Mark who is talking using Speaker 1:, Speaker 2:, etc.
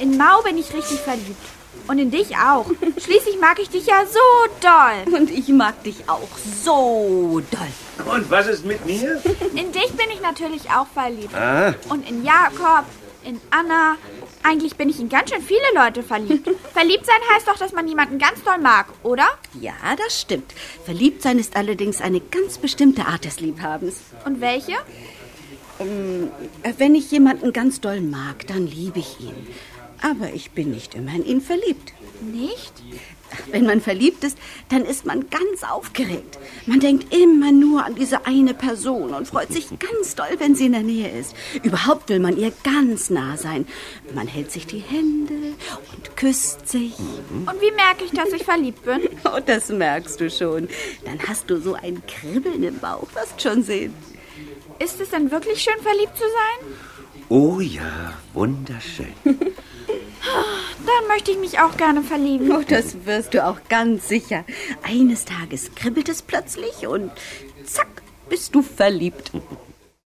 Speaker 1: In Mau bin ich richtig verliebt. Und in dich auch. Schließlich mag ich dich ja so doll.
Speaker 2: Und ich mag dich auch so doll.
Speaker 3: Und was ist mit mir?
Speaker 1: In dich bin ich natürlich auch verliebt.
Speaker 3: Ah.
Speaker 1: Und in Jakob, in Anna. Eigentlich bin ich in ganz schön viele Leute verliebt. Verliebt sein heißt doch, dass man jemanden ganz doll mag, oder?
Speaker 2: Ja, das stimmt. Verliebt sein ist allerdings eine ganz bestimmte Art des Liebhabens.
Speaker 1: Und welche?
Speaker 2: Wenn ich jemanden ganz doll mag, dann liebe ich ihn. Aber ich bin nicht immer in ihn verliebt.
Speaker 1: Nicht?
Speaker 2: Wenn man verliebt ist, dann ist man ganz aufgeregt. Man denkt immer nur an diese eine Person und freut sich ganz doll, wenn sie in der Nähe ist. Überhaupt will man ihr ganz nah sein. Man hält sich die Hände und küsst sich.
Speaker 1: Und wie merke ich, dass ich verliebt bin?
Speaker 2: Oh, das merkst du schon. Dann hast du so ein Kribbeln im Bauch, wirst schon sehen.
Speaker 1: Ist es denn wirklich schön, verliebt zu sein?
Speaker 3: Oh ja, wunderschön.
Speaker 1: Dann möchte ich mich auch gerne verlieben.
Speaker 2: Oh, das wirst du auch ganz sicher. Eines Tages kribbelt es plötzlich und zack, bist du verliebt.